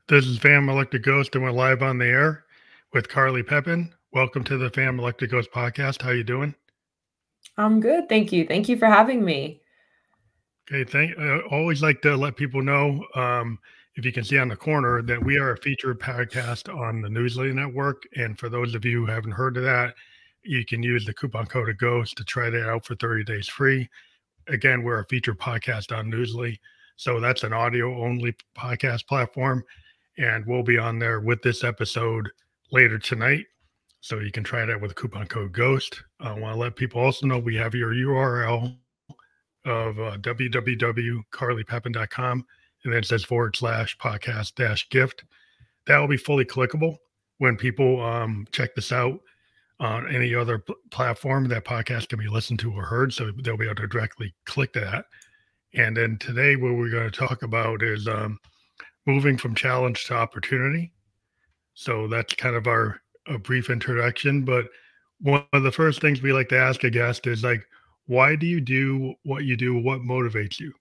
This is Fam Electric Ghost, and we're live on the air with Carly Pepin. Welcome to the Fam Electric Ghost podcast. How you doing? I'm good, thank you. Thank you for having me. Okay, always like to let people know, if you can see on the corner, that we are a featured podcast on the Newsly Network. And for those of you who haven't heard of that, you can use the coupon code of Ghost to try that out for 30 days free. Again, we're a featured podcast on Newsly, so that's an audio only podcast platform, and we'll be on there with this episode later tonight. So you can try it out with the coupon code GHOST. I want to let people also know we have your URL of www.carlypepin.com, and then it says /podcast -gift. That will be fully clickable when people check this out on any other platform that podcast can be listened to or heard. So they'll be able to directly click that. And then today, what we're going to talk about is moving from challenge to opportunity. So that's kind of our a brief introduction. But one of the first things we like to ask a guest is like, why do you do what you do? What motivates you?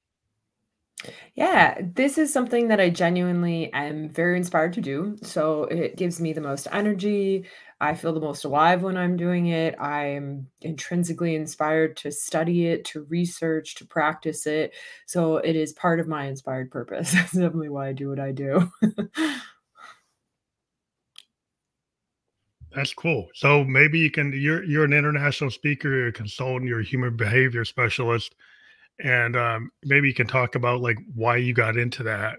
Yeah, this is something that I genuinely am very inspired to do. So it gives me the most energy. I feel the most alive when I'm doing it. I am intrinsically inspired to study it, to research, to practice it. So it is part of my inspired purpose. That's definitely why I do what I do. That's cool. So maybe you can. You're an international speaker, you're a consultant, you're a human behavior specialist, and maybe you can talk about like why you got into that,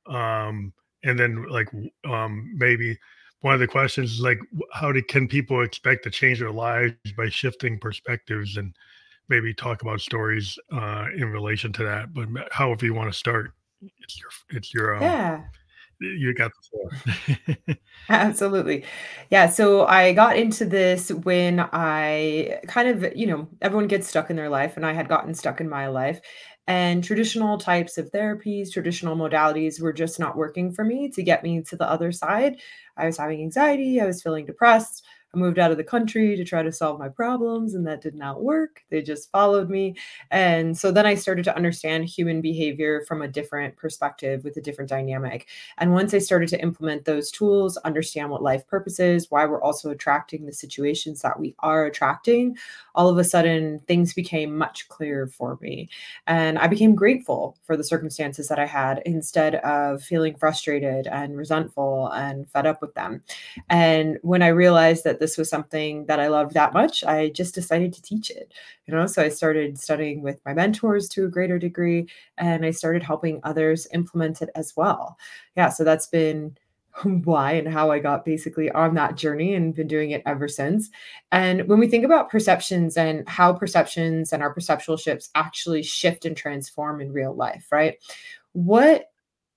and then like maybe one of the questions is like can people expect to change their lives by shifting perspectives, and maybe talk about stories in relation to that. But however you want to start, it's your Yeah. you got the floor. Absolutely. Yeah, so I got into this when I kind of, everyone gets stuck in their life, and I had gotten stuck in my life. And traditional types of therapies, traditional modalities were just not working for me to get me to the other side. I was having anxiety, I was feeling depressed. I moved out of the country to try to solve my problems, and that did not work. They just followed me. And so then I started to understand human behavior from a different perspective with a different dynamic. And once I started to implement those tools, understand what life purpose is, why we're also attracting the situations that we are attracting, all of a sudden things became much clearer for me. And I became grateful for the circumstances that I had instead of feeling frustrated and resentful and fed up with them. And when I realized that this was something that I loved that much, I just decided to teach it. So I started studying with my mentors to a greater degree, and I started helping others implement it as well. Yeah, so that's been why and how I got basically on that journey and been doing it ever since. And when we think about perceptions and how perceptions and our perceptual shifts actually shift and transform in real life, right? What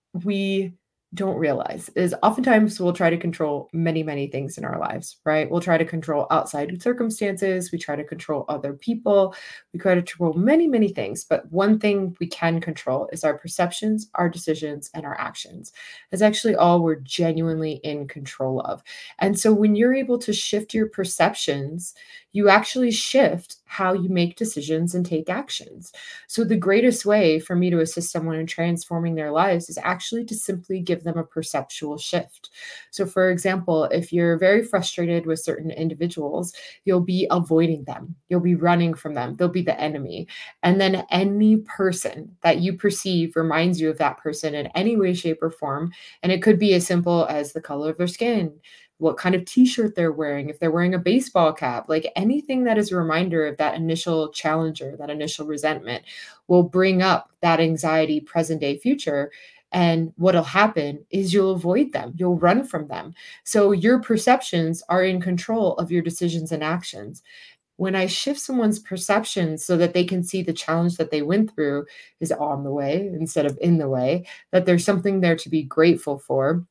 we don't realize is oftentimes we'll try to control many, many things in our lives, right? We'll try to control outside circumstances. We try to control other people. We try to control many, many things. But one thing we can control is our perceptions, our decisions, and our actions. That's actually all we're genuinely in control of. And so when you're able to shift your perceptions, you actually shift how you make decisions and take actions. So, the greatest way for me to assist someone in transforming their lives is actually to simply give them a perceptual shift. So, for example, if you're very frustrated with certain individuals, you'll be avoiding them, you'll be running from them, they'll be the enemy. And then any person that you perceive reminds you of that person in any way, shape, or form. And it could be as simple as the color of their skin, what kind of t-shirt they're wearing, if they're wearing a baseball cap, like anything that is a reminder of that initial challenger, that initial resentment will bring up that anxiety, present day, future. And what'll happen is you'll avoid them, you'll run from them. So your perceptions are in control of your decisions and actions. When I shift someone's perception so that they can see the challenge that they went through is on the way instead of in the way, that there's something there to be grateful for,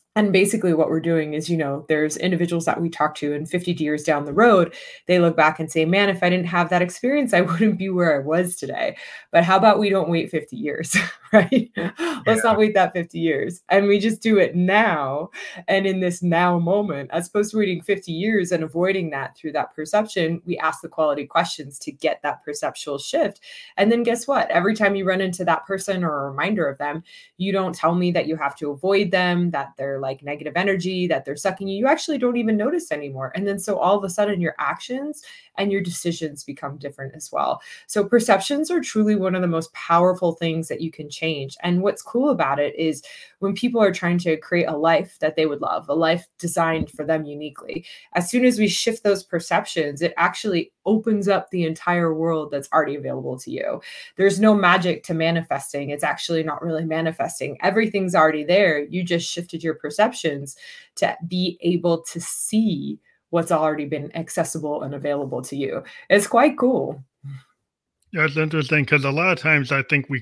And basically what we're doing is, there's individuals that we talk to and 50 years down the road, they look back and say, "Man, if I didn't have that experience, I wouldn't be where I was today." But how about we don't wait 50 years, right? Let's Yeah. not wait that 50 years. And we just do it now and in this now moment, as opposed to waiting 50 years and avoiding that through that perception. We ask the quality questions to get that perceptual shift. And then guess what? Every time you run into that person or a reminder of them, you don't tell me that you have to avoid them, that they're like negative energy, that they're sucking you. You actually don't even notice anymore. And then so all of a sudden your actions and your decisions become different as well. So perceptions are truly one of the most powerful things that you can change. And what's cool about it is when people are trying to create a life that they would love, a life designed for them uniquely, as soon as we shift those perceptions, it actually opens up the entire world that's already available to you. There's no magic to manifesting. It's actually not really manifesting. Everything's already there. You just shifted your perceptions to be able to see what's already been accessible and available to you. It's quite cool. Yeah, it's interesting because a lot of times I think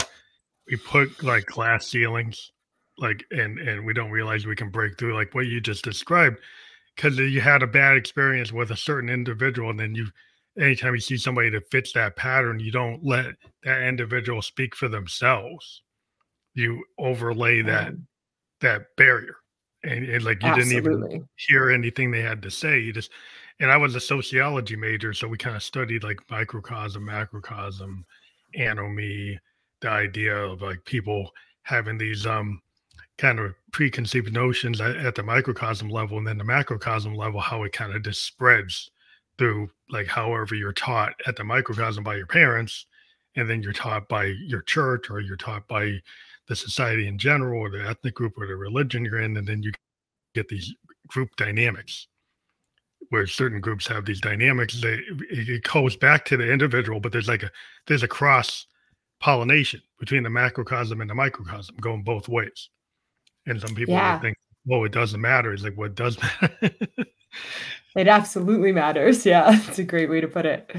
we put like glass ceilings, like, and we don't realize we can break through, like what you just described, because you had a bad experience with a certain individual, and then anytime you see somebody that fits that pattern, you don't let that individual speak for themselves. You overlay that barrier, and like you didn't even Absolutely. hear anything they had to say. You just, and I was a sociology major, so we kind of studied like microcosm, macrocosm, anomy, the idea of like people having these kind of preconceived notions at the microcosm level, and then the macrocosm level, how it kind of just spreads through, like however you're taught at the microcosm by your parents, and then you're taught by your church, or you're taught by the society in general, or the ethnic group, or the religion you're in, and then you get these group dynamics where certain groups have these dynamics. It goes back to the individual, but there's a cross pollination between the macrocosm and the microcosm going both ways. And some people would Yeah, think, "Well, it doesn't matter." It's like, what does matter? it absolutely matters. Yeah, it's a great way to put it.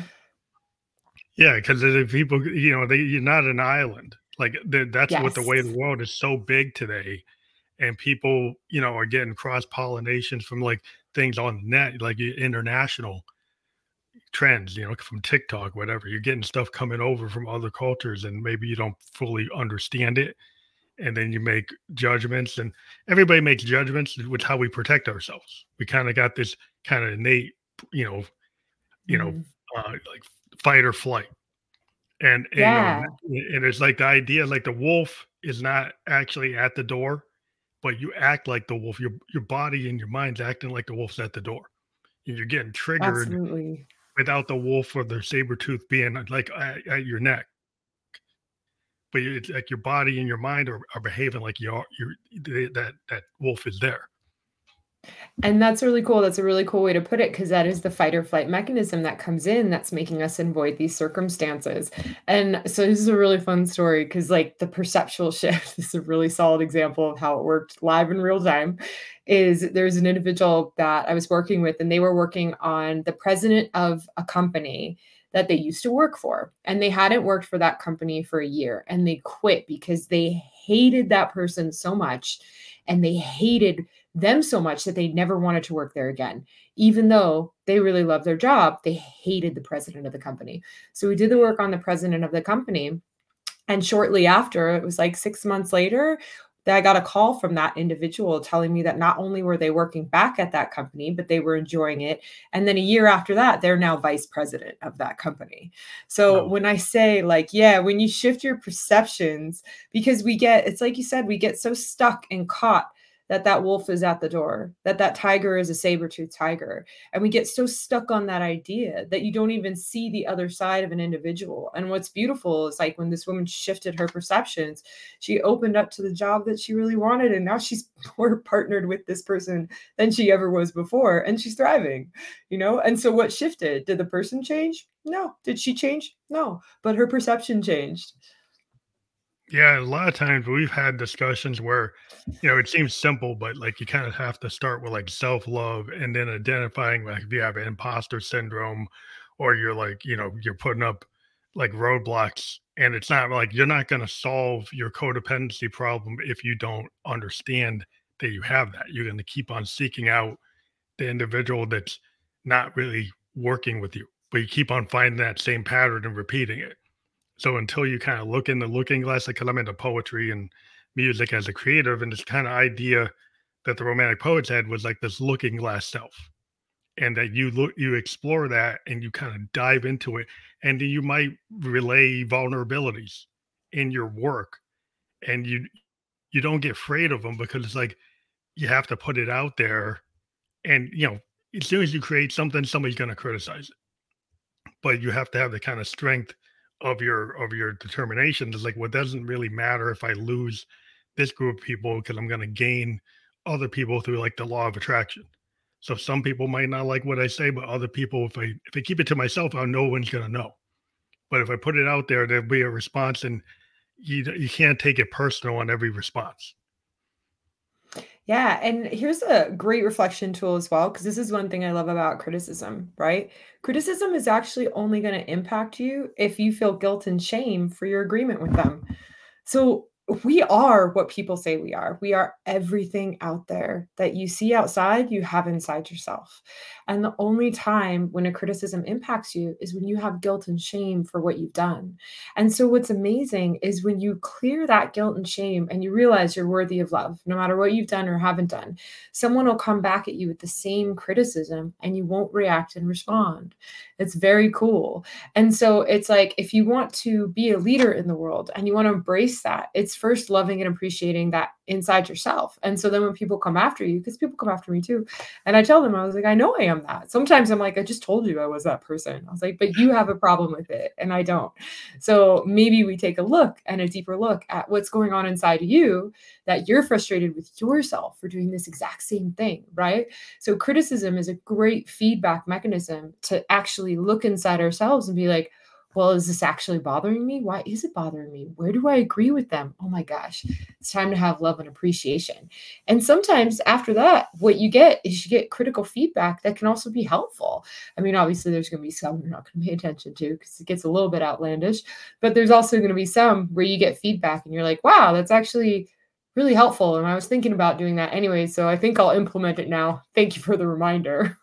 Yeah, because the people, you're not an island. Like that's what the way the Yes. world is so big today, and people, are getting cross pollinations from like things on the net, like international trends, from TikTok, whatever. You're getting stuff coming over from other cultures, and maybe you don't fully understand it, and then you make judgments, and everybody makes judgments with how we protect ourselves. We kind of got this kind of innate, you know, you know, Mhm. like fight or flight. And Yeah, it's like the idea, like the wolf is not actually at the door, but you act like the wolf. Your body and your mind's acting like the wolf's at the door, and you're getting triggered absolutely. without the wolf or the saber tooth being like at your neck. But it's like your body and your mind are behaving like that wolf is there. And that's really cool. That's a really cool way to put it because that is the fight or flight mechanism that comes in that's making us avoid these circumstances. And so this is a really fun story because, like, the perceptual shift, this is a really solid example of how it worked live in real time. Is there's an individual that I was working with, and they were working on the president of a company that they used to work for. And they hadn't worked for that company for a year and they quit because they hated that person so much and they hated them so much that they never wanted to work there again. Even though they really loved their job, they hated the president of the company. So we did the work on the president of the company. And shortly after, it was like 6 months later, that I got a call from that individual telling me that not only were they working back at that company, but they were enjoying it. And then a year after that, they're now vice president of that company. So Wow. when I say, like, yeah, when you shift your perceptions, because it's like you said, we get so stuck and caught that wolf is at the door, that tiger is a saber-toothed tiger. And we get so stuck on that idea that you don't even see the other side of an individual. And what's beautiful is, like, when this woman shifted her perceptions, she opened up to the job that she really wanted. And now she's more partnered with this person than she ever was before. And she's thriving. And so what shifted? Did the person change? No. Did she change? No. But her perception changed. Yeah, a lot of times we've had discussions where, it seems simple, but like you kind of have to start with like self-love, and then identifying like if you have imposter syndrome, or you're like, you're putting up like roadblocks, and it's not like you're not going to solve your codependency problem if you don't understand that you have that. You're going to keep on seeking out the individual that's not really working with you, but you keep on finding that same pattern and repeating it. So until you kind of look in the looking glass, like 'cause I'm into poetry and music as a creative, and this kind of idea that the romantic poets had was like this looking glass self, and that you explore that and you kind of dive into it, and then you might relay vulnerabilities in your work, and you don't get afraid of them because it's like you have to put it out there, and as soon as you create something, somebody's going to criticize it, but you have to have the kind of strength of your determination. It's like, well, it doesn't really matter if I lose this group of people because I'm going to gain other people through like the law of attraction. So some people might not like what I say, but other people, if I keep it to myself, no one's going to know. But if I put it out there, there'll be a response, and you can't take it personal on every response. Yeah, and here's a great reflection tool as well, because this is one thing I love about criticism, right? Criticism is actually only going to impact you if you feel guilt and shame for your agreement with them. So we are what people say we are. We are everything out there that you see outside, you have inside yourself. And the only time when a criticism impacts you is when you have guilt and shame for what you've done. And so what's amazing is when you clear that guilt and shame and you realize you're worthy of love, no matter what you've done or haven't done, someone will come back at you with the same criticism and you won't react and respond. It's very cool. And so it's like if you want to be a leader in the world and you want to embrace that, it's first loving and appreciating that inside yourself. And so then when people come after you, because people come after me too, and I tell them, I was like, I know I am that. Sometimes I'm like, I just told you I was that person. I was like, but you have a problem with it and I don't. So maybe we take a look and a deeper look at what's going on inside of you that you're frustrated with yourself for doing this exact same thing, right? So criticism is a great feedback mechanism to actually look inside ourselves and be like, well, is this actually bothering me? Why is it bothering me? Where do I agree with them? Oh my gosh, it's time to have love and appreciation. And sometimes after that, what you get is you get critical feedback that can also be helpful. I mean, obviously, there's going to be some you're not going to pay attention to because it gets a little bit outlandish, but there's also going to be some where you get feedback and you're like, wow, that's actually really helpful. And I was thinking about doing that anyway. So I think I'll implement it now. Thank you for the reminder.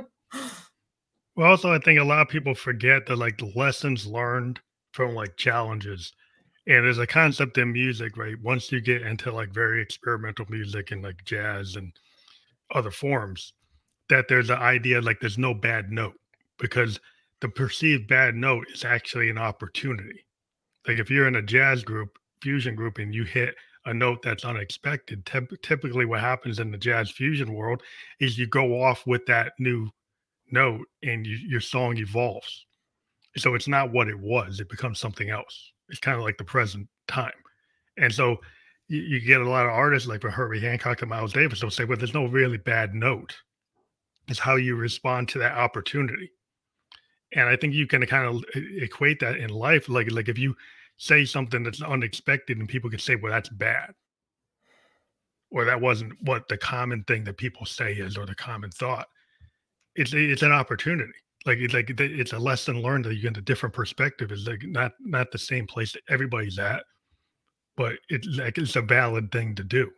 Well, also, I think a lot of people forget that like the lessons learned from like challenges. And there's a concept in music, right? Once you get into like very experimental music and like jazz and other forms, that there's an idea like there's no bad note, because the perceived bad note is actually an opportunity. Like if you're in a jazz group, fusion group, and you hit a note that's unexpected, typically what happens in the jazz fusion world is you go off with that new note, and your song evolves. So it's not what it was, it becomes something else. It's kind of like the present time. And so you get a lot of artists like from Herbie Hancock to Miles Davis, they'll say, well, there's no really bad note. It's how you respond to that opportunity. And I think you can kind of equate that in life. Like if you say something that's unexpected and people can say, well, that's bad, or that wasn't what the common thing that people say is, or the common thought. It's an opportunity. It's a lesson learned that you get a different perspective. It's like not the same place that everybody's at, but it's a valid thing to do.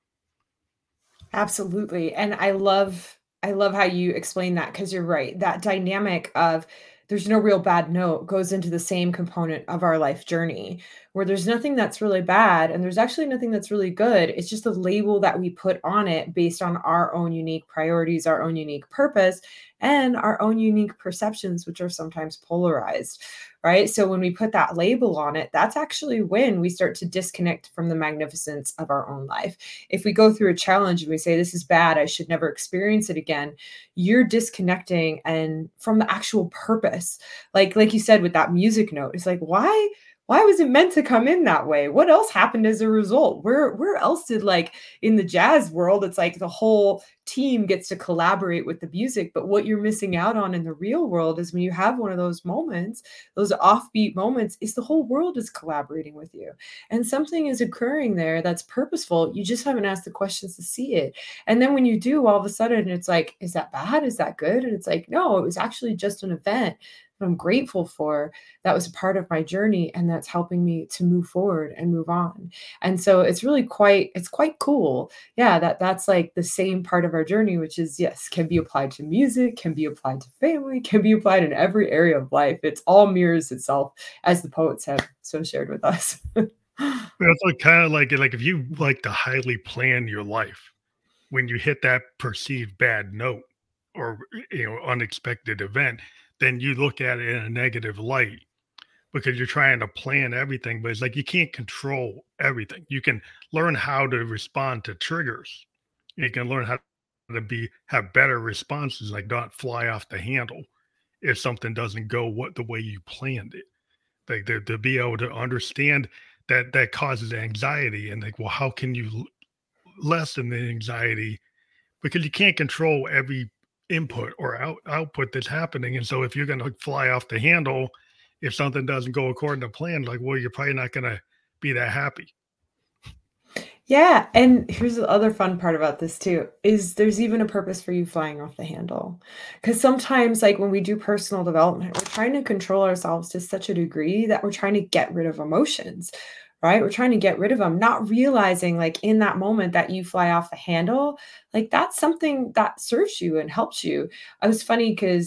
Absolutely. And I love how you explain that because you're right. That dynamic of there's no real bad note goes into the same component of our life journey where there's nothing that's really bad and there's actually nothing that's really good. It's just the label that we put on it based on our own unique priorities, our own unique purpose, and our own unique perceptions, which are sometimes polarized, right? So when we put that label on it, that's actually when we start to disconnect from the magnificence of our own life. If we go through a challenge and we say, this is bad, I should never experience it again, you're disconnecting and from the actual purpose. Like you said with that music note, it's like, why was it meant to come in that way? What else happened as a result? Where else did, like in the jazz world, it's like the whole team gets to collaborate with the music. But what you're missing out on in the real world is when you have one of those moments, those offbeat moments, is the whole world is collaborating with you. And something is occurring there that's purposeful. You just haven't asked the questions to see it. And then when you do, all of a sudden it's like, is that bad? Is that good? And it's like, no, it was actually just an event. what I'm grateful for, that was a part of my journey and that's helping me to move forward and move on. And so it's quite cool. Yeah, that's like the same part of our journey, which is yes, can be applied to music, can be applied to family, can be applied in every area of life. It's all mirrors itself, as the poets have so shared with us. But it's like kind of like if you like to highly plan your life, when you hit that perceived bad note or unexpected event, then you look at it in a negative light because you're trying to plan everything. But it's like you can't control everything. You can learn how to respond to triggers. You can learn how to have better responses, like not fly off the handle if something doesn't go what the way you planned it. Like to be able to understand that that causes anxiety, and like, well, how can you lessen the anxiety because you can't control every input or output that's happening. And so if you're going to fly off the handle, if something doesn't go according to plan, like, well, you're probably not going to be that happy. Yeah, and here's the other fun part about this too, is there's even a purpose for you flying off the handle. Because sometimes, like when we do personal development, we're trying to control ourselves to such a degree that we're trying to get rid of emotions, right? We're trying to get rid of them, not realizing like in that moment that you fly off the handle, like that's something that serves you and helps you. I was funny because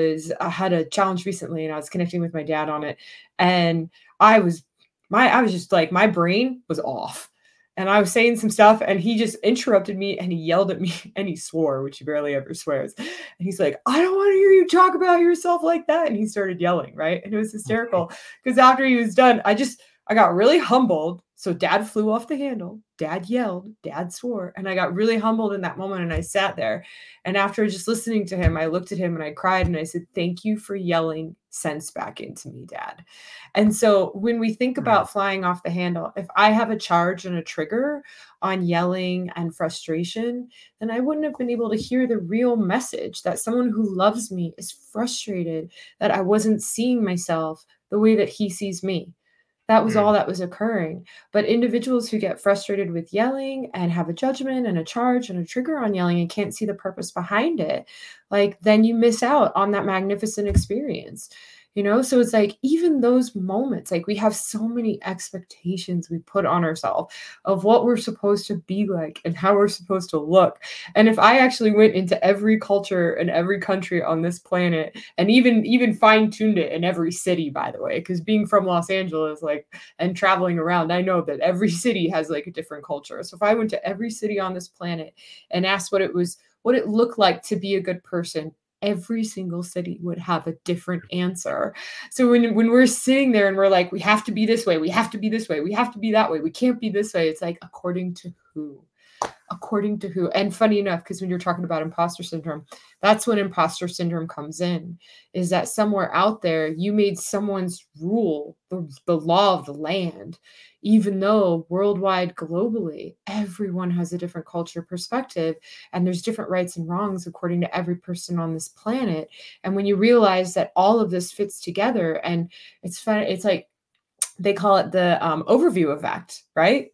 I had a challenge recently and I was connecting with my dad on it. And I was I was just like my brain was off and I was saying some stuff and he just interrupted me and he yelled at me and he swore, which he barely ever swears. And he's like, I don't want to hear you talk about yourself like that. And he started yelling, right? And it was hysterical because after he was done, I got really humbled. So dad flew off the handle, dad yelled, dad swore, and I got really humbled in that moment and I sat there. And after just listening to him, I looked at him and I cried and I said, "Thank you for yelling sense back into me, dad." And so when we think Mm. about flying off the handle, if I have a charge and a trigger on yelling and frustration, then I wouldn't have been able to hear the real message that someone who loves me is frustrated that I wasn't seeing myself the way that he sees me. That was all Mm. that was occurring. But individuals who get frustrated with yelling and have a judgment and a charge and a trigger on yelling and can't see the purpose behind it, like then you miss out on that magnificent experience. So it's like even those moments, like we have so many expectations we put on ourselves of what we're supposed to be like and how we're supposed to look. And if I actually went into every culture and every country on this planet and even fine-tuned it in every city, by the way, because being from Los Angeles, like, and traveling around, I know that every city has like a different culture. So if I went to every city on this planet and asked what it looked like to be a good person, every single city would have a different answer. So when we're sitting there and we're like, we have to be this way, we have to be this way, we have to be that way, we can't be this way, it's like, according to who? According to who? And funny enough, because when you're talking about imposter syndrome, that's when imposter syndrome comes in, is that somewhere out there you made someone's rule the law of the land, even though worldwide, globally, everyone has a different culture perspective and there's different rights and wrongs according to every person on this planet. And when you realize that all of this fits together, and it's fun, it's like they call it the overview effect, right?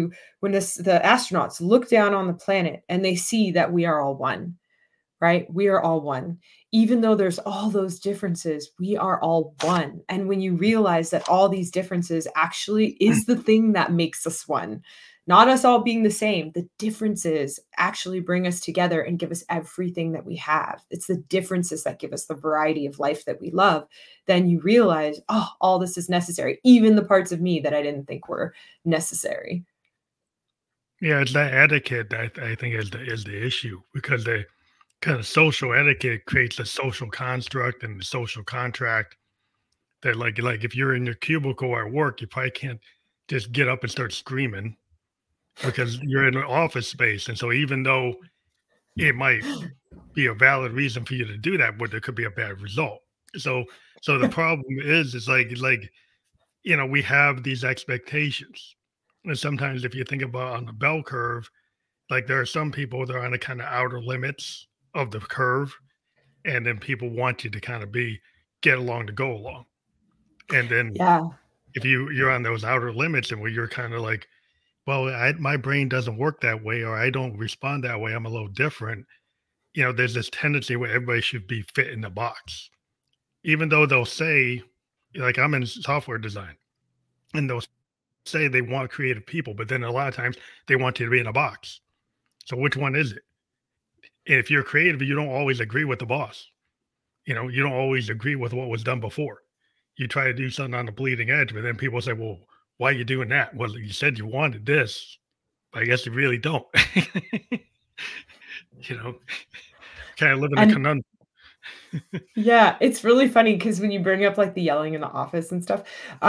The astronauts look down on the planet and they see that we are all one, right? We are all one. Even though there's all those differences, we are all one. And when you realize that all these differences actually is the thing that makes us one, not us all being the same, the differences actually bring us together and give us everything that we have. It's the differences that give us the variety of life that we love. Then you realize, oh, all this is necessary, even the parts of me that I didn't think were necessary. Yeah, it's that etiquette that I think is the issue because the kind of social etiquette creates a social construct and the social contract that like if you're in your cubicle at work, you probably can't just get up and start screaming because you're in an office space. And so even though it might be a valid reason for you to do that, but there could be a bad result. So so the problem is like we have these expectations. And sometimes if you think about on the bell curve, like there are some people that are on the kind of outer limits of the curve, and then people want you to kind of get along to go along. And then Yeah. if you're on those outer limits and where you're kind of like, well, my brain doesn't work that way, or I don't respond that way. I'm a little different. There's this tendency where everybody should be fit in the box. even though they'll say, like I'm in software design, and they'll say they want creative people, but then a lot of times they want you to be in a box. So which one is it? And if you're creative, you don't always agree with the boss. You don't always agree with what was done before. You try to do something on the bleeding edge, but then people say, well, why are you doing that? Well, you said you wanted this, but I guess you really don't. you know, kind of live in a And conundrum. yeah, it's really funny because when you bring up, like, the yelling in the office and stuff,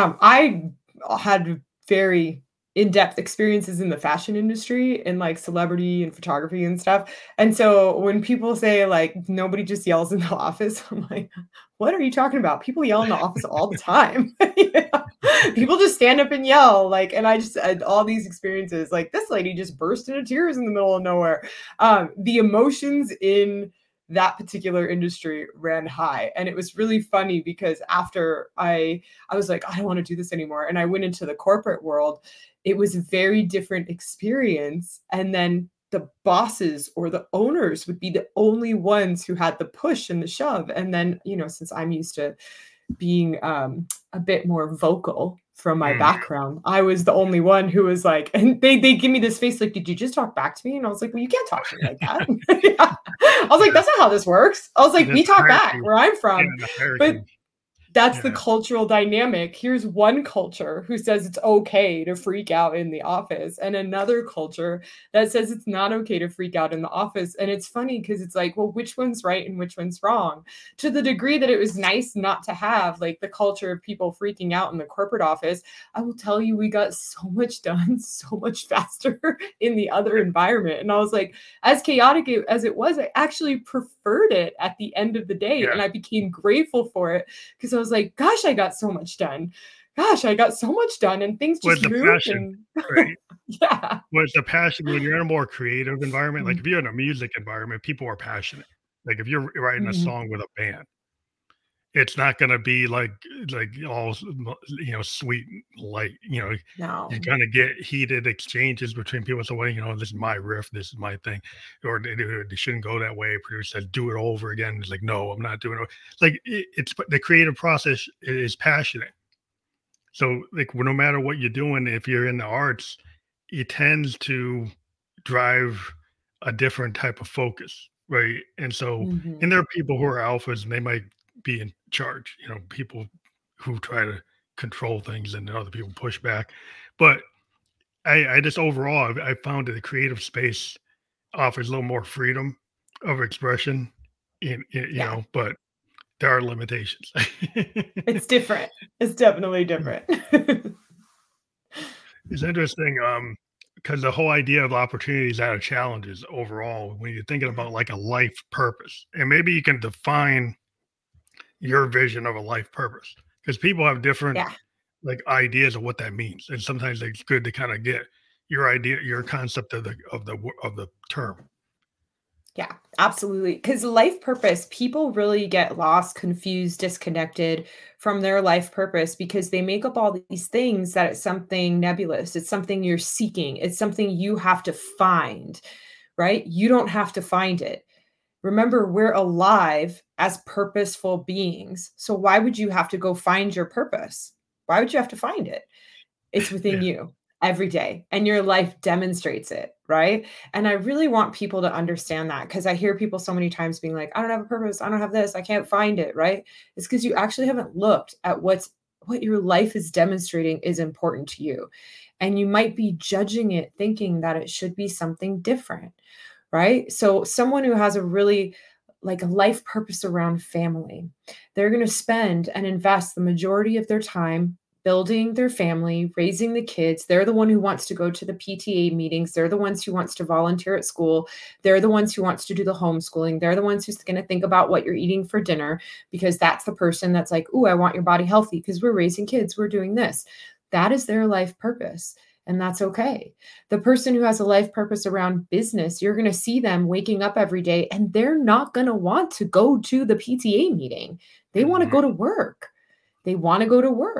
I had very in-depth experiences in the fashion industry and, like, celebrity and photography and stuff, and so when people say, like, "Nobody just yells in the office," I'm like, "What are you talking about? People yell in the office all the time." Yeah. People just stand up and yell, like, and I just had all these experiences, like, this lady just burst into tears in the middle of nowhere. The emotions in that particular industry ran high, and it was really funny because after I was like, I don't want to do this anymore, and I went into the corporate world. It was a very different experience, and then the bosses or the owners would be the only ones who had the push and the shove. And then, since I'm used to being a bit more vocal from my Mm. background, I was the only one who was like, and they give me this face like, did you just talk back to me? And I was like, well, you can't talk to me like that. Yeah. I was like, that's not how this works. I was like, This we talk back hierarchy where I'm from. and the hierarchy. But that's the Yeah. cultural dynamic. Here's one culture who says it's okay to freak out in the office, and another culture that says it's not okay to freak out in the office. And it's funny because it's like, well, which one's right and which one's wrong? To the degree that it was nice not to have like the culture of people freaking out in the corporate office, I will tell you, we got so much done so much faster in the other environment. And I was like, as chaotic as it was, I actually preferred it at the end of the day. Yeah. And I became grateful for it because I was like, gosh, I got so much done. Gosh, I got so much done, and things With just the moved. passion, And right? yeah. With the passion, when you're in a more creative environment, like Mhm. if you're in a music environment, people are passionate. Like if you're writing a Mhm. song with a band, it's not gonna be like all sweet and light. You're No. gonna get heated exchanges between people. So, well, this is my riff, this is my thing, or they shouldn't go that way. Producer says, do it over again. It's like, no, I'm not doing it. Like it's the creative process is passionate. So, like, no matter what you're doing, if you're in the arts, it tends to drive a different type of focus, right? And so, and Mhm. there are people who are alphas and they might be in charge, people who try to control things and other people push back. But I just overall, I found that the creative space offers a little more freedom of expression, Yeah. but there are limitations. It's different. It's definitely different. It's interesting, because the whole idea of opportunities out of challenges overall, when you're thinking Yeah. about like a life purpose, and maybe you can define your vision of a life purpose, because people have different Yeah. like ideas of what that means, and sometimes it's good to kind of get your idea, your concept of the term. Yeah, absolutely. Because life purpose, people really get lost, confused, disconnected from their life purpose because they make up all these things that it's something nebulous. It's something you're seeking. It's something you have to find, right? You don't have to find it. Remember, we're alive as purposeful beings. So why would you have to go find your purpose? Why would you have to find it? It's within Yeah, you every day, and your life demonstrates it, right? And I really want people to understand that because I hear people so many times being like, I don't have a purpose, I don't have this, I can't find it, right? It's because you actually haven't looked at what your life is demonstrating is important to you. And you might be judging it thinking that it should be something different, right? So someone who has a really like a life purpose around family, they're going to spend and invest the majority of their time building their family, raising the kids. They're the one who wants to go to the PTA meetings. They're the ones who wants to volunteer at school. They're the ones who wants to do the homeschooling. They're the ones who's going to think about what you're eating for dinner because that's the person that's like, "Ooh, I want your body healthy because we're raising kids, we're doing this." That is their life purpose, and that's okay. The person who has a life purpose around business, you're going to see them waking up every day and they're not going to want to go to the PTA meeting. They want to mhm, go to work. They want to go to work.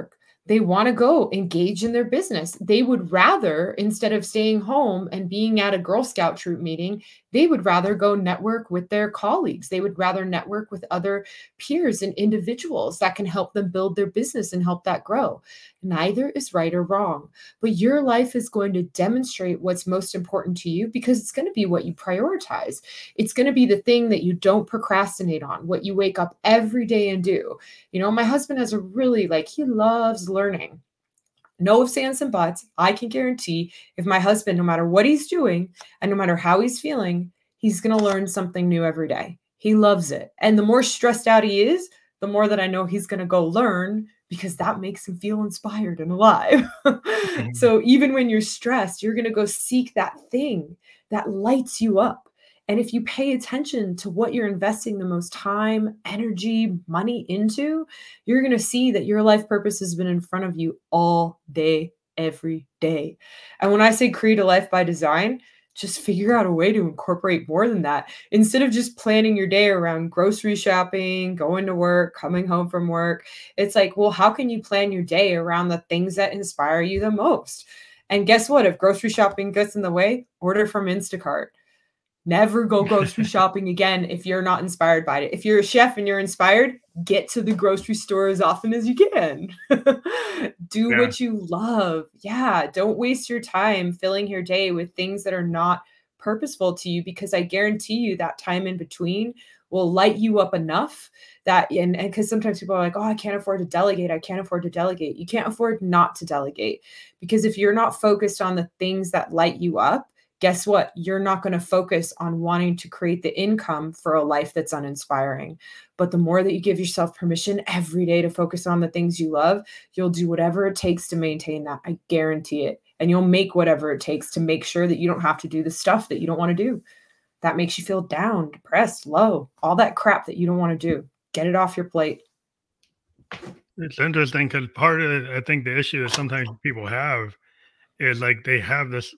They want to go engage in their business. They would rather, instead of staying home and being at a Girl Scout troop meeting, they would rather go network with their colleagues. They would rather network with other peers and individuals that can help them build their business and help that grow. Neither is right or wrong, but your life is going to demonstrate what's most important to you because it's going to be what you prioritize. It's going to be the thing that you don't procrastinate on, what you wake up every day and do. My husband has a really he loves learning. No ifs, ands, and buts. I can guarantee if my husband, no matter what he's doing and no matter how he's feeling, he's going to learn something new every day. He loves it. And the more stressed out he is, the more that I know he's going to go learn because that makes him feel inspired and alive. Mhm. So even when you're stressed, you're going to go seek that thing that lights you up. And if you pay attention to what you're investing the most time, energy, money into, you're going to see that your life purpose has been in front of you all day, every day. And when I say create a life by design, just figure out a way to incorporate more than that. Instead of just planning your day around grocery shopping, going to work, coming home from work, it's like, well, how can you plan your day around the things that inspire you the most? And guess what? If grocery shopping gets in the way, order from Instacart. Never go grocery shopping again if you're not inspired by it. If you're a chef and you're inspired, get to the grocery store as often as you can. Do Yeah. what you love. Yeah, don't waste your time filling your day with things that are not purposeful to you because I guarantee you that time in between will light you up enough that and because sometimes people are like, "Oh, I can't afford to delegate. I can't afford to delegate." You can't afford not to delegate because if you're not focused on the things that light you up, guess what? You're not going to focus on wanting to create the income for a life that's uninspiring. But the more that you give yourself permission every day to focus on the things you love, you'll do whatever it takes to maintain that. I guarantee it. And you'll make whatever it takes to make sure that you don't have to do the stuff that you don't want to do. That makes you feel down, depressed, low, all that crap that you don't want to do. Get it off your plate. It's interesting because part of I think the issue that sometimes people have is like they have this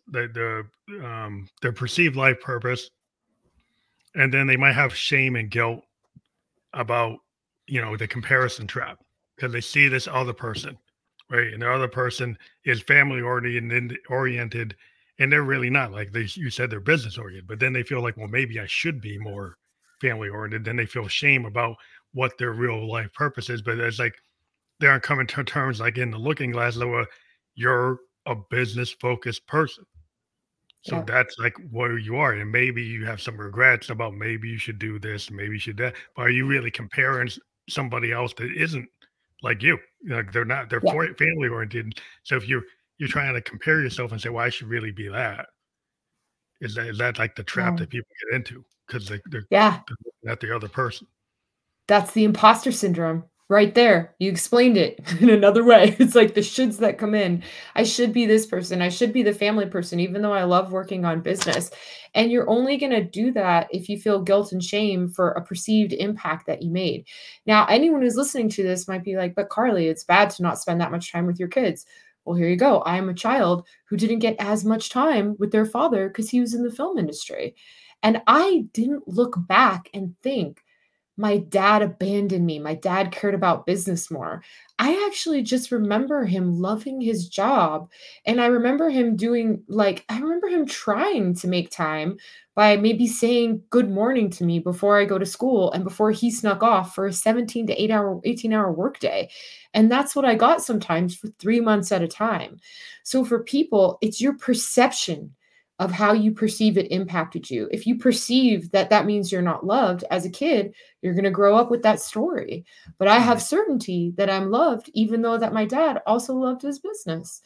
their perceived life purpose, and then they might have shame and guilt about the comparison trap because they see this other person, right? And the other person is family oriented, and they're really not. Like you said, they're business oriented, but then they feel like, well, maybe I should be more family oriented. Then they feel shame about what their real life purpose is. But it's like they aren't coming to terms like in the looking glass, that you're a business focused person. So Yeah. that's like where you are. And maybe you have some regrets about maybe you should do this, maybe you should that. But are you really comparing somebody else that isn't like you? Like they're not, they're Yeah. family oriented. So if you're trying to compare yourself and say, well, I should really be that. Is that like the trap No. that people get into because Yeah. they're looking at the other person? That's the imposter syndrome right there. You explained it in another way. It's like the shoulds that come in. I should be this person. I should be the family person, even though I love working on business. And you're only going to do that if you feel guilt and shame for a perceived impact that you made. Now, anyone who's listening to this might be like, but Carly, it's bad to not spend that much time with your kids. Well, here you go. I am a child who didn't get as much time with their father because he was in the film industry. And I didn't look back and think, my dad abandoned me. My dad cared about business more. I actually just remember him loving his job. And I remember him I remember him trying to make time by maybe saying good morning to me before I go to school and before he snuck off for a 17 to 18-hour workday. And that's what I got sometimes for 3 months at a time. So for people, it's your perception of how you perceive it impacted you. If you perceive that that means you're not loved as a kid, you're going to grow up with that story. But I Mhm. have certainty that I'm loved, even though that my dad also loved his business.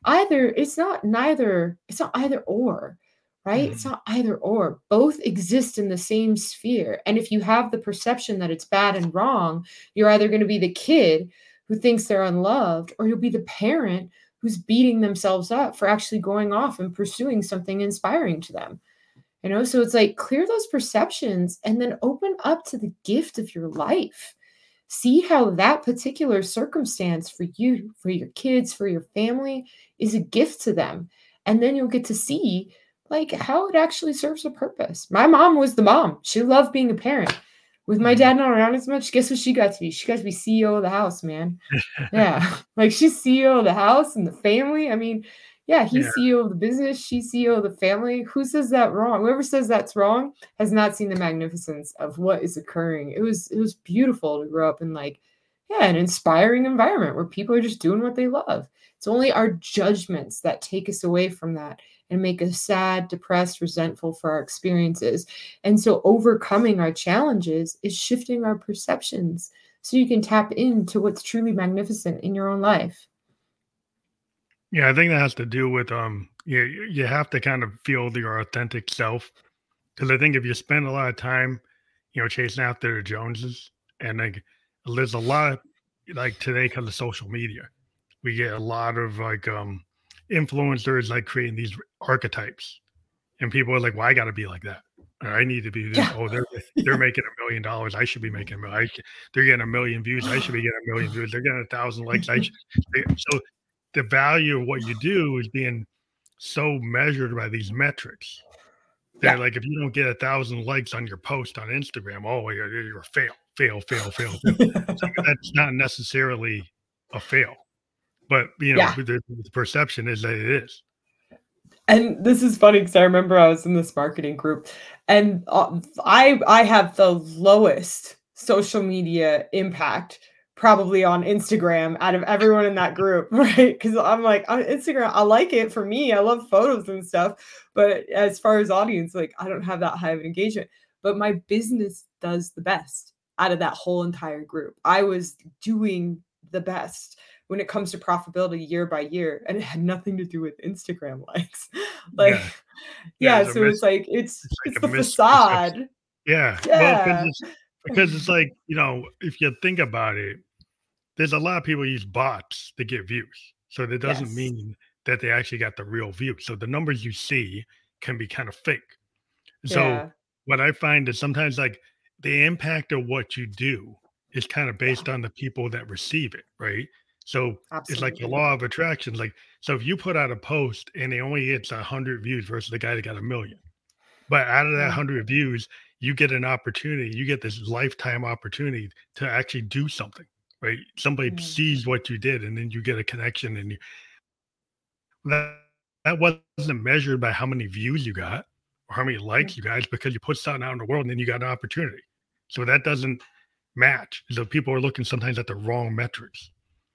It's not either or, right? It's Mhm. not either or. Both exist in the same sphere. And if you have the perception that it's bad and wrong, you're either going to be the kid who thinks they're unloved, or you'll be the parent who's beating themselves up for actually going off and pursuing something inspiring to them. So it's like clear those perceptions and then open up to the gift of your life. See how that particular circumstance for you, for your kids, for your family is a gift to them. And then you'll get to see how it actually serves a purpose. My mom was the mom. She loved being a parent. With my Mhm. dad not around as much, guess what she got to be? She got to be CEO of the house, man. Yeah. Like she's CEO of the house and the family. I mean, yeah, Yeah. he's CEO of the business, she's CEO of the family. Who says that wrong? Whoever says that's wrong has not seen the magnificence of what is occurring. It was beautiful to grow up in like, yeah, an inspiring environment where people are just doing what they love. It's only our judgments that take us away from that and make us sad, depressed, resentful for our experiences. And so overcoming our challenges is shifting our perceptions so you can tap into what's truly magnificent in your own life. Yeah, I think that has to do with you have to kind of feel your authentic self because I think if you spend a lot of time, chasing after the Joneses, and like there's a lot of like today because of social media, we get a lot of like influencers like creating these archetypes, and people are like, "Well, I got to be like that. Or I need to be this. Yeah. Oh, they're Yeah. making $1 million. I should be making a million. They're getting a million views. I should be getting a million views. They're getting 1,000 likes. So the value of what you do is being so measured by these metrics. They're Yeah. like, if you don't get 1,000 likes on your post on Instagram, oh, you're a fail, fail, fail, fail, fail. It's like that's not necessarily a fail, but Yeah. the perception is that it is. And this is funny because I remember I was in this marketing group, and I have the lowest social media impact probably on Instagram out of everyone in that group, right? Because I'm like on Instagram, I like it for me. I love photos and stuff, but as far as audience, like I don't have that high of an engagement. But my business does the best out of that whole entire group. I was doing the best when it comes to profitability year by year, and it had nothing to do with Instagram likes. Like, Yeah, yeah. yeah, so it's like It's it's like a the misperception. facade. Yeah, well, Yeah. because it's like, if you think about it, there's a lot of people use bots to get views. So that doesn't Yes. mean that they actually got the real view. So the numbers you see can be kind of fake. So Yeah. what I find is sometimes like the impact of what you do is kind of Yeah. based on the people that receive it, right? So it's like the Absolutely. law of attraction. Like, so if you put out a post and it only gets 100 views versus the guy that got a million, but out of that Yeah. 100 views, you get an opportunity, you get this lifetime opportunity to actually do something, right? Somebody Yeah. sees what you did and then you get a connection and that, that wasn't measured by how many views you got or how many Yeah. likes you guys because you put something out in the world and then you got an opportunity. So that doesn't match. So people are looking sometimes at the wrong metrics.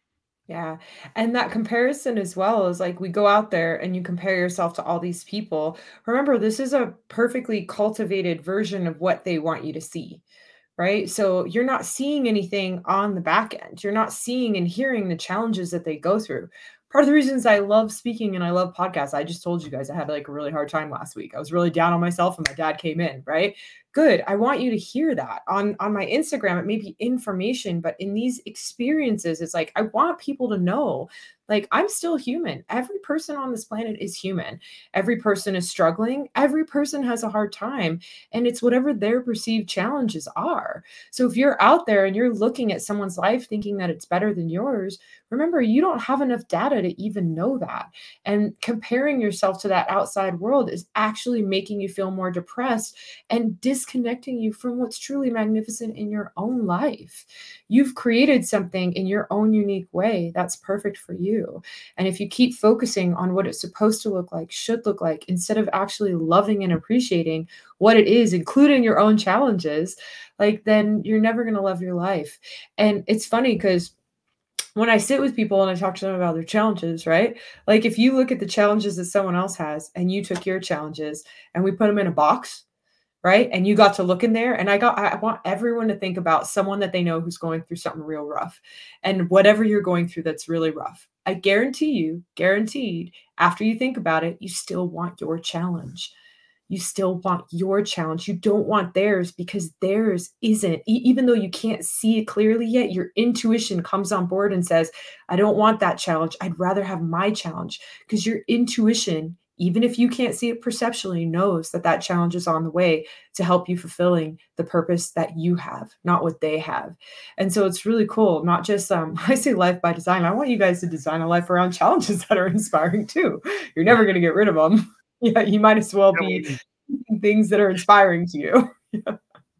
Yeah, and that comparison as well is like we go out there and you compare yourself to all these people. Remember, this is a perfectly cultivated version of what they want you to see, right? So you're not seeing anything on the back end. You're not seeing and hearing the challenges that they go through. Part of the reasons I love speaking and I love podcasts, I just told you guys I had like a really hard time last week. I was really down on myself and my dad came in, right? Good. I want you to hear that. On my Instagram it may be information, but in these experiences it's like I want people to know like I'm still human. Every person on this planet is human. Every person is struggling. Every person has a hard time, and it's whatever their perceived challenges are. So if you're out there and you're looking at someone's life thinking that it's better than yours, remember you don't have enough data to even know that. And comparing yourself to that outside world is actually making you feel more depressed and disconnecting you from what's truly magnificent in your own life. You've created something in your own unique way that's perfect for you. And if you keep focusing on what it's supposed to look like, should look like, instead of actually loving and appreciating what it is, including your own challenges, like then you're never going to love your life. And it's funny because when I sit with people and I talk to them about their challenges, right? Like if you look at the challenges that someone else has and you took your challenges and we put them in a box, right? And you got to look in there and I want everyone to think about someone that they know who's going through something real rough. And whatever you're going through that's really rough. I guarantee you, guaranteed, after you think about it, you still want your challenge. You still want your challenge. You don't want theirs because theirs isn't. Even though you can't see it clearly yet, your intuition comes on board and says, I don't want that challenge. I'd rather have my challenge because your intuition, even if you can't see it perceptually, knows that that challenge is on the way to help you fulfilling the purpose that you have, not what they have. And so it's really cool. Not just I say life by design. I want you guys to design a life around challenges that are inspiring too. You're never going to get rid of them. Yeah, you might as well Yeah, be things that are inspiring to you.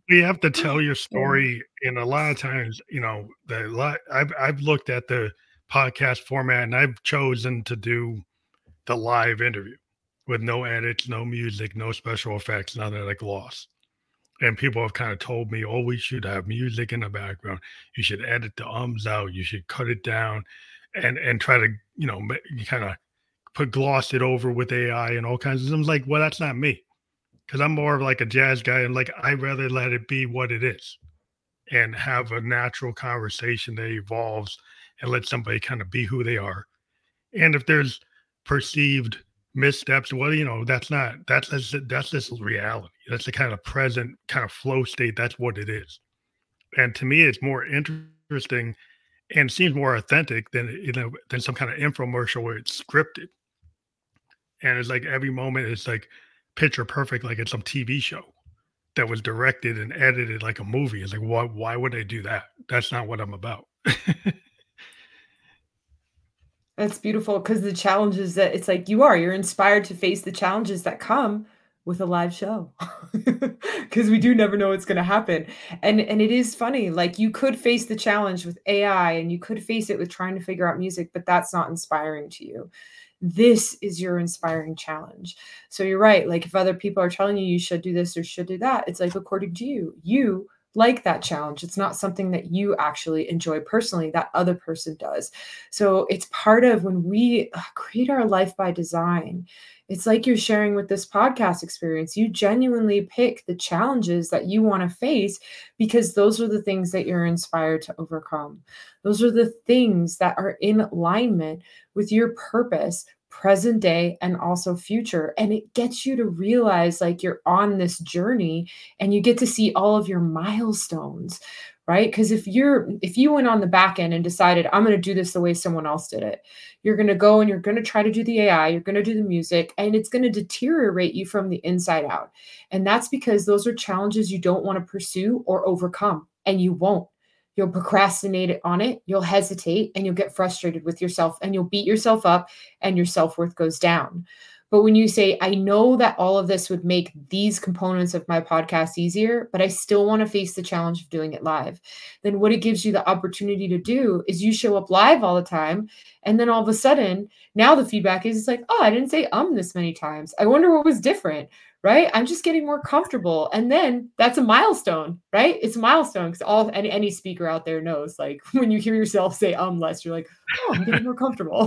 You have to tell your Yeah. story, and a lot of times, I've looked at the podcast format, and I've chosen to do the live interview with no edits, no music, no special effects, none of that gloss. And people have kind of told me, "Oh, we should have music in the background. You should edit the ums out. You should cut it down, and try to kind of put gloss it over with AI and all kinds of things." Like, well, that's not me because I'm more of like a jazz guy, and like I rather let it be what it is and have a natural conversation that evolves and let somebody kind of be who they are. And if there's perceived missteps, well, that's just reality. That's the kind of present kind of flow state. That's what it is. And to me, it's more interesting and seems more authentic than some kind of infomercial where it's scripted. And it's like every moment is like picture perfect, like it's some TV show that was directed and edited like a movie. It's like, why would they do that? That's not what I'm about. That's beautiful because the challenges that it's like you're inspired to face the challenges that come with a live show. Because we do never know what's gonna happen. And it is funny, like, you could face the challenge with AI, and you could face it with trying to figure out music, but that's not inspiring to you. This is your inspiring challenge. So you're right, like, if other people are telling you you should do this or should do that, it's like, according to you, you like that challenge. It's not something that you actually enjoy personally, that other person does. So it's part of when we create our life by design. It's like you're sharing with this podcast experience. You genuinely pick the challenges that you want to face because those are the things that you're inspired to overcome. Those are the things that are in alignment with your purpose, present day and also future. And it gets you to realize like you're on this journey and you get to see all of your milestones, right? Because if you went on the back end and decided I'm going to do this the way someone else did it, you're going to go and you're going to try to do the AI, you're going to do the music, and it's going to deteriorate you from the inside out. And that's because those are challenges you don't want to pursue or overcome, and you won't. You'll procrastinate on it, you'll hesitate, and you'll get frustrated with yourself, and you'll beat yourself up, and your self-worth goes down. But when you say, I know that all of this would make these components of my podcast easier, but I still want to face the challenge of doing it live, then what it gives you the opportunity to do is you show up live all the time. And then all of a sudden, now the feedback is it's like, oh, I didn't say this many times. I wonder what was different, right? I'm just getting more comfortable. And then that's a milestone, right? It's a milestone because any speaker out there knows, like, when you hear yourself say less, you're like, oh, I'm getting more comfortable.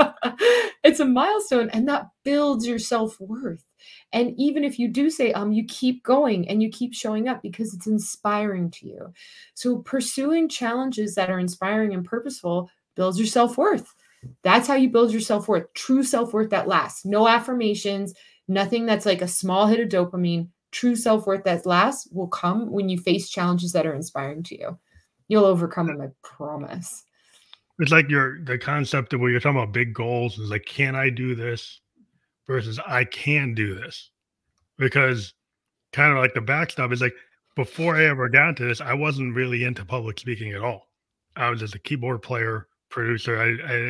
It's a milestone, and that builds your self-worth. And even if you do say you keep going and you keep showing up because it's inspiring to you. So pursuing challenges that are inspiring and purposeful builds your self-worth. That's how you build your self-worth. True self-worth that lasts. No affirmations, nothing that's like a small hit of dopamine. True self-worth that lasts will come when you face challenges that are inspiring to you. You'll overcome them, I promise. It's like the concept of where you're talking about big goals is like, can I do this versus I can do this? Because kind of like the backstop is like before I ever got into this, I wasn't really into public speaking at all. I was just a keyboard player, producer.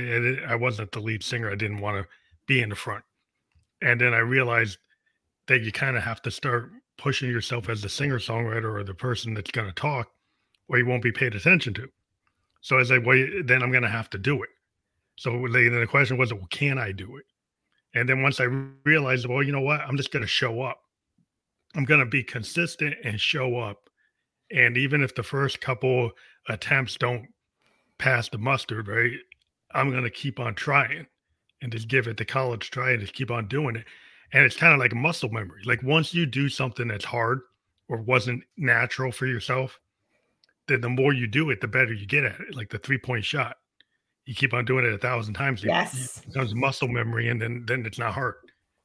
I wasn't the lead singer. I didn't want to be in the front. And then I realized that you kind of have to start pushing yourself as the singer songwriter or the person that's going to talk, or you won't be paid attention to. So I was like, well, then I'm going to have to do it. So then the question was, well, can I do it? And then once I realized, well, you know what? I'm just going to show up. I'm going to be consistent and show up. And even if the first couple attempts don't pass the mustard, right? I'm going to keep on trying and just give it the college try and just keep on doing it. And it's kind of like muscle memory. Like once you do something that's hard or wasn't natural for yourself, then the more you do it, the better you get at it. Like the 3-point shot, you keep on doing it 1,000 times, Yes. it becomes muscle memory, and then it's not hard.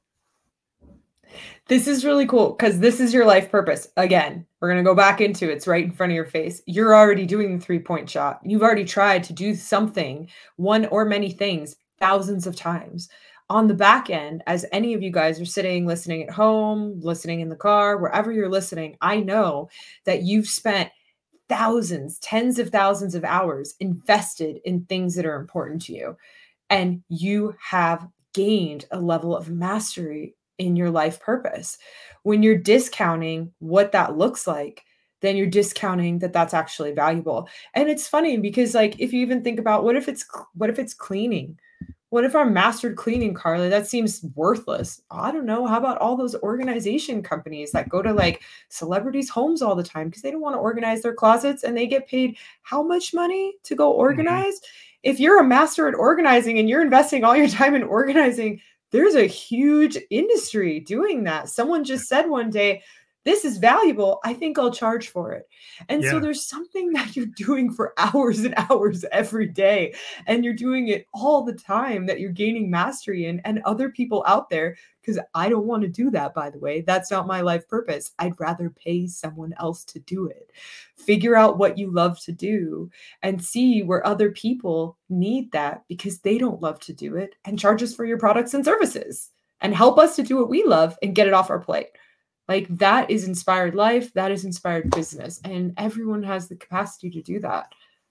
This is really cool because this is your life purpose. Again, we're going to go back into it's right in front of your face. You're already doing the 3-point shot. You've already tried to do something, one or many things, thousands of times. On the back end, as any of you guys are sitting, listening at home, listening in the car, wherever you're listening, I know that you've spent thousands, tens of thousands of hours invested in things that are important to you. And you have gained a level of mastery in your life purpose. When you're discounting what that looks like, then you're discounting that that's actually valuable. And it's funny because like if you even think about what if it's cleaning? What if our mastered cleaning, Carly? That seems worthless. I don't know. How about all those organization companies that go to like celebrities' homes all the time because they don't want to organize their closets and they get paid how much money to go Hmm. organize? If you're a master at organizing and you're investing all your time in organizing, there's a huge industry doing that. Someone just said one day, this is valuable. I think I'll charge for it. And so Yeah. there's something that you're doing for hours and hours every day and you're doing it all the time that you're gaining mastery in and other people out there because I don't want to do that, by the way. That's not my life purpose. I'd rather pay someone else to do it. Figure out what you love to do and see where other people need that because they don't love to do it and charge us for your products and services and help us to do what we love and get it off our plate. Like that is inspired life, that is inspired business, and everyone has the capacity to do that.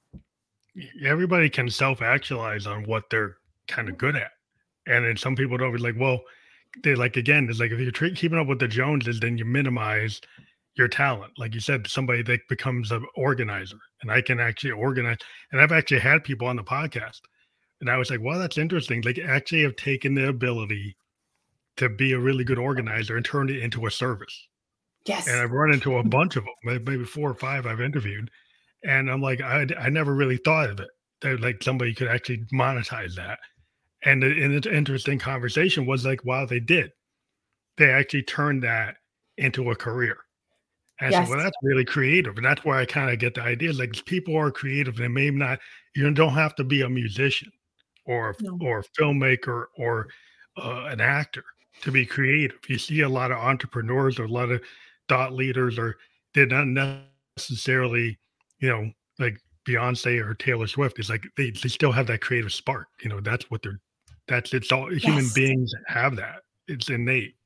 Everybody can self-actualize on what they're kind of good at. And then some people don't be like, well, they like, again, it's like if you're keeping up with the Joneses, then you minimize your talent. Like you said, somebody that becomes an organizer and I can actually organize. And I've actually had people on the podcast and I was like, well, that's interesting. Like actually have taken the ability to be a really good organizer and turned it into a service. And Yes. I've run into a bunch of them, maybe 4 or 5 I've interviewed. And I'm like, I never really thought of it that like somebody could actually monetize that. And the interesting conversation was like, wow, they did. They actually turned that into a career. And I said, Yes. well, that's really creative. And that's where I kind of get the idea. Like people are creative. They may not, you don't have to be a musician No. or a filmmaker or an actor to be creative. You see a lot of entrepreneurs or a lot of thought leaders, or they're not necessarily, you know, like Beyonce or Taylor Swift. It's like they still have that creative spark. You know, that's what they're, that's it's all human Yes. beings have that. It's innate.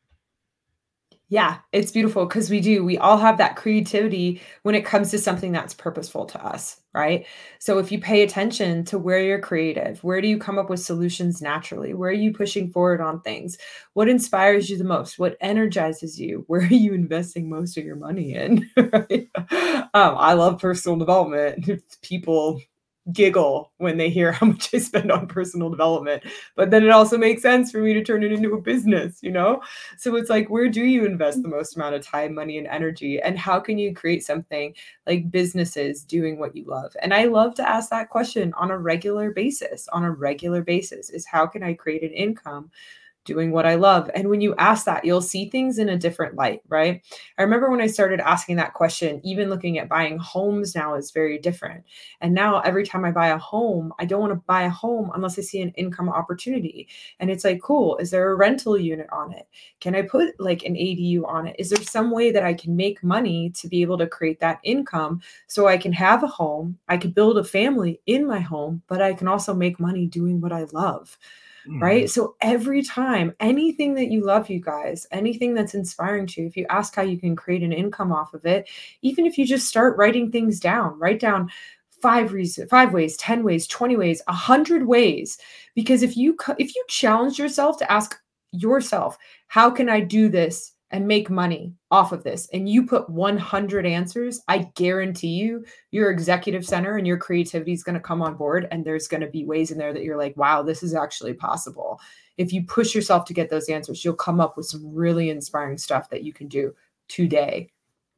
Yeah, it's beautiful because we do. We all have that creativity when it comes to something that's purposeful to us, right? So if you pay attention to where you're creative, where do you come up with solutions naturally? Where are you pushing forward on things? What inspires you the most? What energizes you? Where are you investing most of your money in? Right? I love personal development. People giggle when they hear how much I spend on personal development, but then it also makes sense for me to turn it into a business, you know? So it's like, where do you invest the most amount of time, money, and energy? And how can you create something like businesses doing what you love? And I love to ask that question on a regular basis. On a regular basis, is how can I create an income doing what I love? And when you ask that, you'll see things in a different light, right? I remember when I started asking that question, even looking at buying homes now is very different. And now every time I buy a home, I don't want to buy a home unless I see an income opportunity. And it's like, cool, is there a rental unit on it? Can I put like an ADU on it? Is there some way that I can make money to be able to create that income so I can have a home, I could build a family in my home, but I can also make money doing what I love? Mhm. Right? So every time, anything that you love, you guys, anything that's inspiring to you, if you ask how you can create an income off of it, even if you just start writing things down, write down 5 ways, 10 ways, 20 ways, 100 ways. Because if you challenge yourself to ask yourself, how can I do this and make money off of this? And you put 100 answers, I guarantee you your executive center and your creativity is going to come on board. And there's going to be ways in there that you're like, wow, this is actually possible. If you push yourself to get those answers, you'll come up with some really inspiring stuff that you can do today.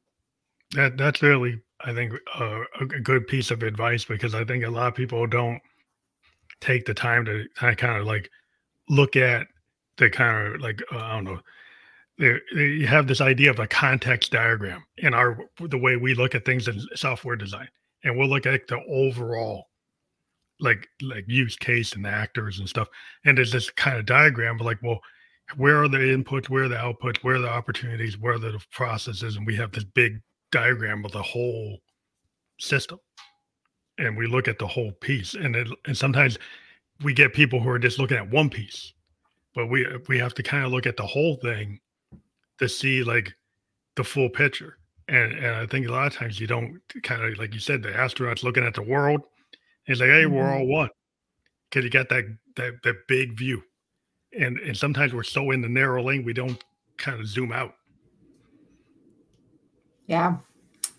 That's really, I think, a good piece of advice because I think a lot of people don't take the time to kind of like look at the kind of like I don't know. You have this idea of a context diagram in our the way we look at things in software design, and we'll look at the overall like use case and the actors and stuff. And there's this kind of diagram, but like, well, where are the inputs, where are the outputs, where are the opportunities, where are the processes, and we have this big diagram of the whole system and we look at the whole piece and sometimes we get people who are just looking at one piece but we have to kind of look at the whole thing to see like the full picture and I think a lot of times you don't kind of like you said the astronauts looking at the world and it's like hey we're Mhm. all one because you got that big view and sometimes we're so in the narrow lane we don't kind of zoom out. Yeah.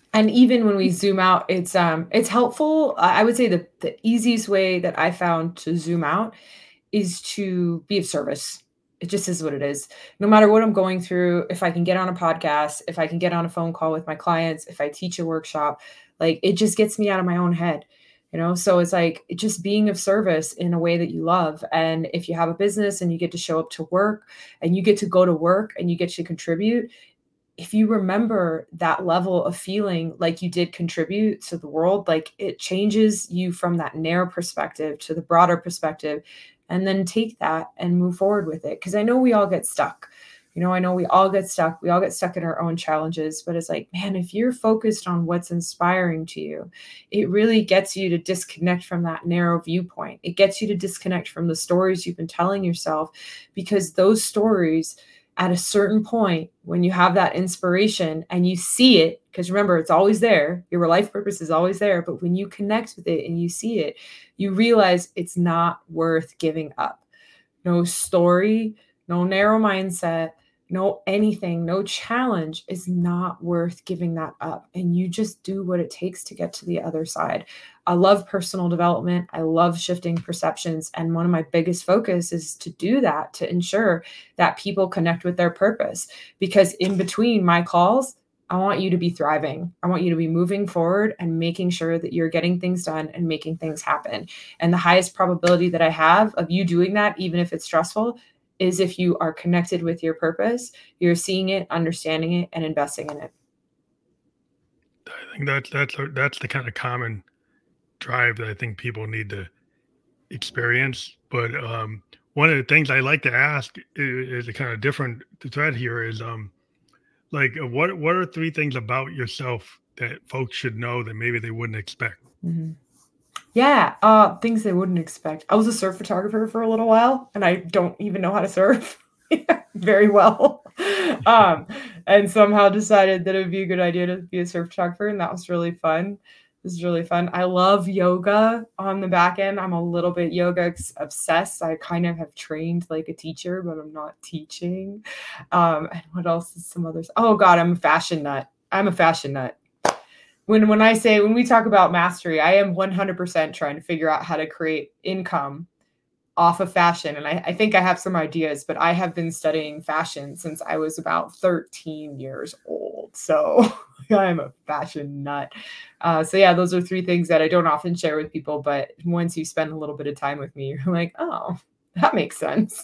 And even when we zoom out, it's helpful. I would say the easiest way that I found to zoom out is to be of service. It just is what it is. No matter what I'm going through, if I can get on a podcast, if I can get on a phone call with my clients, if I teach a workshop, like it just gets me out of my own head. So it's like just being of service in a way that you love. And if you have a business and you get to show up to work and you get to go to work and you get to contribute, if you remember that level of feeling like you did contribute to the world, like it changes you from that narrow perspective to the broader perspective, and then take that and move forward with it. Because I know we all get stuck. I know we all get stuck. We all get stuck in our own challenges, but it's like, man, if you're focused on what's inspiring to you, it really gets you to disconnect from that narrow viewpoint. It gets you to disconnect from the stories you've been telling yourself, because those stories, at a certain point, when you have that inspiration and you see it, because remember, it's always there, your life purpose is always there. But when you connect with it and you see it, you realize it's not worth giving up. No story, no narrow mindset, no anything, no challenge is not worth giving that up. And you just do what it takes to get to the other side. I love personal development. I love shifting perceptions. And one of my biggest focus is to do that, to ensure that people connect with their purpose. Because in between my calls, I want you to be thriving. I want you to be moving forward and making sure that you're getting things done and making things happen. And the highest probability that I have of you doing that, even if it's stressful, is if you are connected with your purpose, you're seeing it, understanding it, and investing in it. I think that's the kind of common drive that I think people need to experience. But one of the things I like to ask is a kind of different thread here is like what are three things about yourself that folks should know that maybe they wouldn't expect? Mm-hmm. Yeah, things they wouldn't expect. I was a surf photographer for a little while, and I don't even know how to surf very well. And somehow decided that it would be a good idea to be a surf photographer, and that was really fun. This is really fun. I love yoga on the back end. I'm a little bit yoga obsessed. I kind of have trained like a teacher, but I'm not teaching. And what else is some others? Oh God, I'm a fashion nut. I'm a fashion nut. When we talk about mastery, I am 100% trying to figure out how to create income off of fashion. And I think I have some ideas, but I have been studying fashion since I was about 13 years old. So I'm a fashion nut. So yeah, those are three things that I don't often share with people. But once you spend a little bit of time with me, you're like, oh, that makes sense.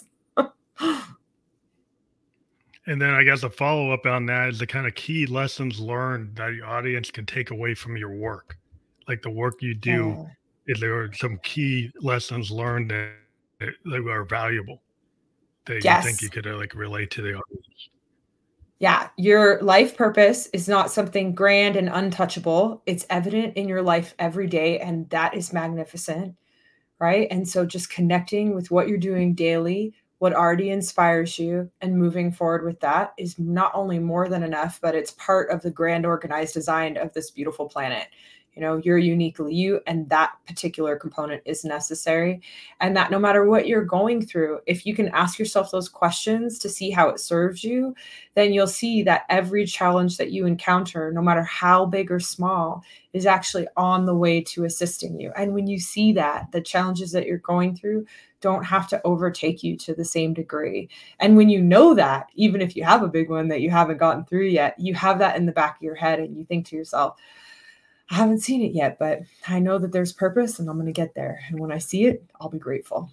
And then I guess a follow up on that is the kind of key lessons learned that your audience can take away from your work, like the work you do. Is there some key lessons learned that are valuable that you think you could like relate to the audience? Yeah, your life purpose is not something grand and untouchable. It's evident in your life every day, and that is magnificent, right? And so just connecting with what you're doing daily, what already inspires you, and moving forward with that is not only more than enough, but it's part of the grand organized design of this beautiful planet. You're uniquely you, and that particular component is necessary. And that no matter what you're going through, if you can ask yourself those questions to see how it serves you, then you'll see that every challenge that you encounter, no matter how big or small, is actually on the way to assisting you. And when you see that, the challenges that you're going through don't have to overtake you to the same degree. And when you know that, even if you have a big one that you haven't gotten through yet, you have that in the back of your head and you think to yourself, I haven't seen it yet, but I know that there's purpose and I'm going to get there. And when I see it, I'll be grateful.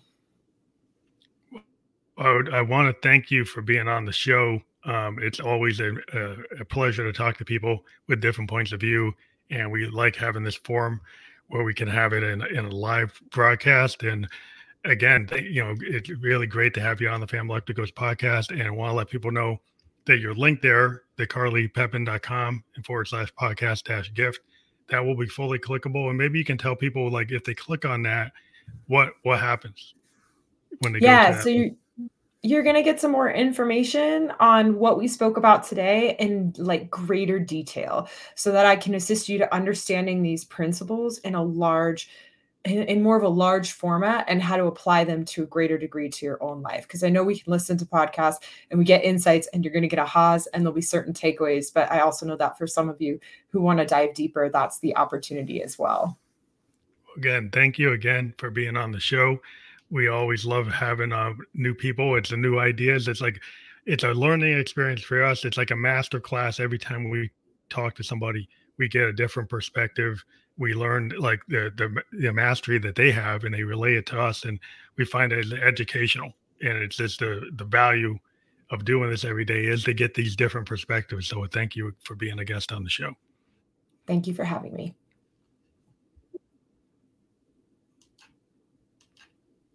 I want to thank you for being on the show. It's always a pleasure to talk to people with different points of view. And we like having this forum where we can have it in a live broadcast. And again, it's really great to have you on the Family Electricals podcast. And I want to let people know that your link there, the carlypepin.com/podcast-gift, that will be fully clickable. And maybe you can tell people, like, if they click on that, what happens when they go to that? So you're going to get some more information on what we spoke about today in like greater detail so that I can assist you to understanding these principles in a large in more of a large format and how to apply them to a greater degree to your own life. Because I know we can listen to podcasts and we get insights and you're going to get ahas and there'll be certain takeaways. But I also know that for some of you who want to dive deeper, that's the opportunity as well. Again, thank you again for being on the show. We always love having new people. It's a new ideas. It's a learning experience for us. It's like a master class. Every time we talk to somebody, we get a different perspective. We learn like the mastery that they have, and they relay it to us, and we find it educational. And it's just the value of doing this every day is to get these different perspectives. So thank you for being a guest on the show. Thank you for having me.